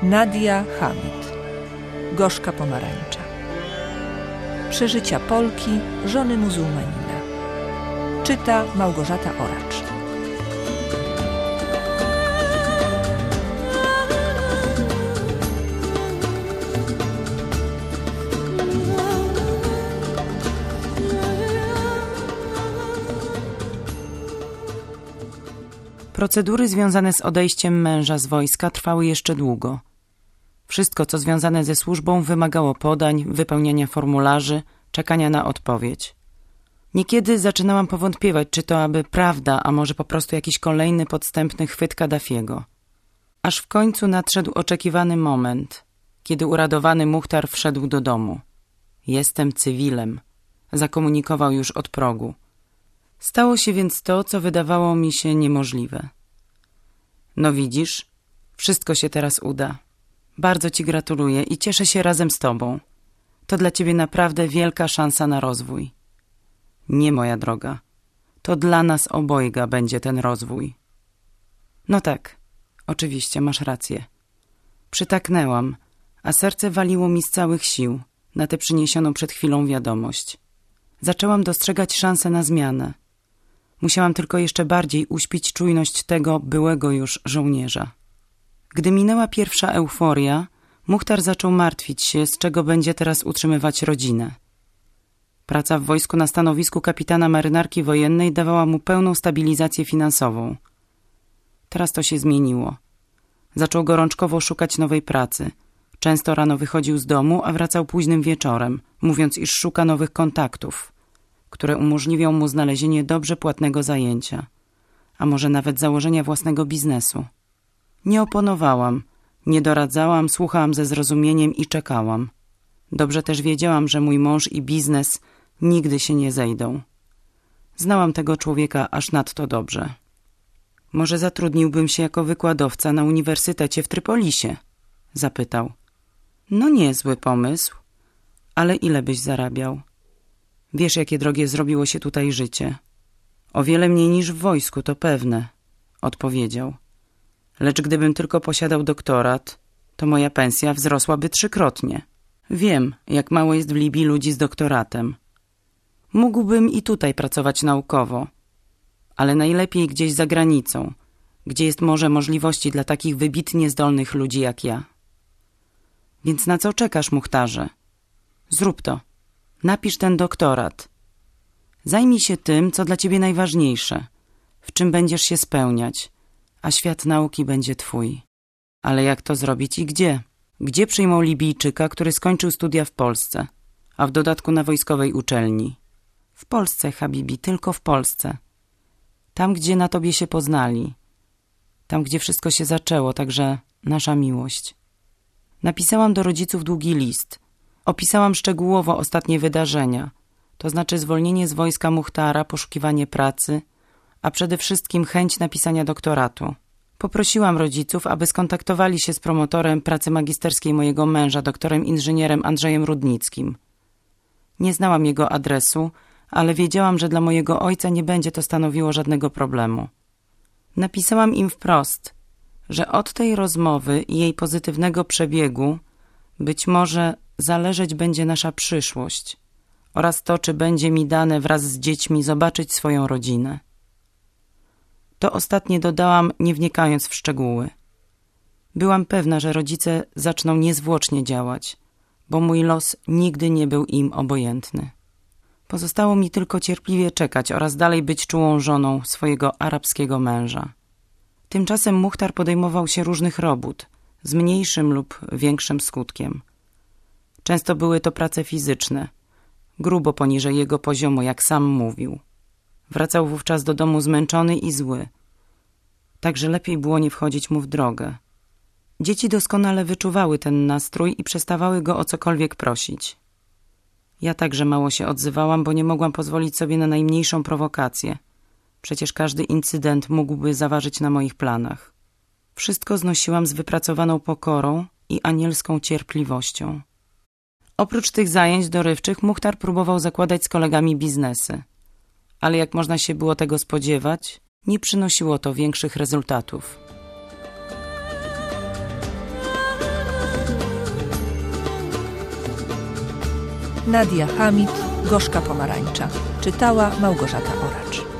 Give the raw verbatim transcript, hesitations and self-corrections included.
Nadia Hamid. Gorzka pomarańcza. Przeżycia Polki, żony muzułmanina. Czyta Małgorzata Oracz. Procedury związane z odejściem męża z wojska trwały jeszcze długo. Wszystko, co związane ze służbą, wymagało podań, wypełniania formularzy, czekania na odpowiedź. Niekiedy zaczynałam powątpiewać, czy to aby prawda, a może po prostu jakiś kolejny podstępny chwyt Kaddafiego. Aż w końcu nadszedł oczekiwany moment, kiedy uradowany Muchtar wszedł do domu. Jestem cywilem, zakomunikował już od progu. Stało się więc to, co wydawało mi się niemożliwe. No widzisz, wszystko się teraz uda. Bardzo ci gratuluję i cieszę się razem z tobą. To dla ciebie naprawdę wielka szansa na rozwój. Nie, moja droga. To dla nas obojga będzie ten rozwój. No tak, oczywiście, masz rację. Przytaknęłam, a serce waliło mi z całych sił na tę przyniesioną przed chwilą wiadomość. Zaczęłam dostrzegać szansę na zmianę. Musiałam tylko jeszcze bardziej uśpić czujność tego byłego już żołnierza. Gdy minęła pierwsza euforia, Muchtar zaczął martwić się, z czego będzie teraz utrzymywać rodzinę. Praca w wojsku na stanowisku kapitana marynarki wojennej dawała mu pełną stabilizację finansową. Teraz to się zmieniło. Zaczął gorączkowo szukać nowej pracy. Często rano wychodził z domu, a wracał późnym wieczorem, mówiąc, iż szuka nowych kontaktów, które umożliwią mu znalezienie dobrze płatnego zajęcia, a może nawet założenia własnego biznesu. Nie oponowałam, nie doradzałam, słuchałam ze zrozumieniem i czekałam. Dobrze też wiedziałam, że mój mąż i biznes nigdy się nie zejdą. Znałam tego człowieka aż nadto dobrze. Może zatrudniłbym się jako wykładowca na uniwersytecie w Trypolisie? Zapytał. No niezły pomysł, ale ile byś zarabiał? Wiesz, jakie drogie zrobiło się tutaj życie. O wiele mniej niż w wojsku, to pewne, odpowiedział. Lecz gdybym tylko posiadał doktorat, to moja pensja wzrosłaby trzykrotnie. Wiem, jak mało jest w Libii ludzi z doktoratem. Mógłbym i tutaj pracować naukowo, ale najlepiej gdzieś za granicą, gdzie jest morze możliwości dla takich wybitnie zdolnych ludzi jak ja. Więc na co czekasz, Muchtarze? Zrób to. Napisz ten doktorat. Zajmij się tym, co dla ciebie najważniejsze, w czym będziesz się spełniać, a świat nauki będzie twój. Ale jak to zrobić i gdzie? Gdzie przyjmą Libijczyka, który skończył studia w Polsce, a w dodatku na wojskowej uczelni? W Polsce, Habibi, tylko w Polsce. Tam, gdzie na tobie się poznali. Tam, gdzie wszystko się zaczęło, także nasza miłość. Napisałam do rodziców długi list. Opisałam szczegółowo ostatnie wydarzenia, to znaczy zwolnienie z wojska Muchtara, poszukiwanie pracy, a przede wszystkim chęć napisania doktoratu. Poprosiłam rodziców, aby skontaktowali się z promotorem pracy magisterskiej mojego męża, doktorem inżynierem Andrzejem Rudnickim. Nie znałam jego adresu, ale wiedziałam, że dla mojego ojca nie będzie to stanowiło żadnego problemu. Napisałam im wprost, że od tej rozmowy i jej pozytywnego przebiegu być może zależeć będzie nasza przyszłość oraz to, czy będzie mi dane wraz z dziećmi zobaczyć swoją rodzinę. To ostatnie dodałam, nie wnikając w szczegóły. Byłam pewna, że rodzice zaczną niezwłocznie działać, bo mój los nigdy nie był im obojętny. Pozostało mi tylko cierpliwie czekać oraz dalej być czułą żoną swojego arabskiego męża. Tymczasem Muchtar podejmował się różnych robót, z mniejszym lub większym skutkiem. Często były to prace fizyczne, grubo poniżej jego poziomu, jak sam mówił. Wracał wówczas do domu zmęczony i zły, także lepiej było nie wchodzić mu w drogę. Dzieci doskonale wyczuwały ten nastrój i przestawały go o cokolwiek prosić. Ja także mało się odzywałam, bo nie mogłam pozwolić sobie na najmniejszą prowokację. Przecież każdy incydent mógłby zaważyć na moich planach. Wszystko znosiłam z wypracowaną pokorą i anielską cierpliwością. Oprócz tych zajęć dorywczych Muchtar próbował zakładać z kolegami biznesy. Ale jak można się było tego spodziewać, nie przynosiło to większych rezultatów. Nadia Hamid, Gorzka Pomarańcza. Czytała Małgorzata Oracz.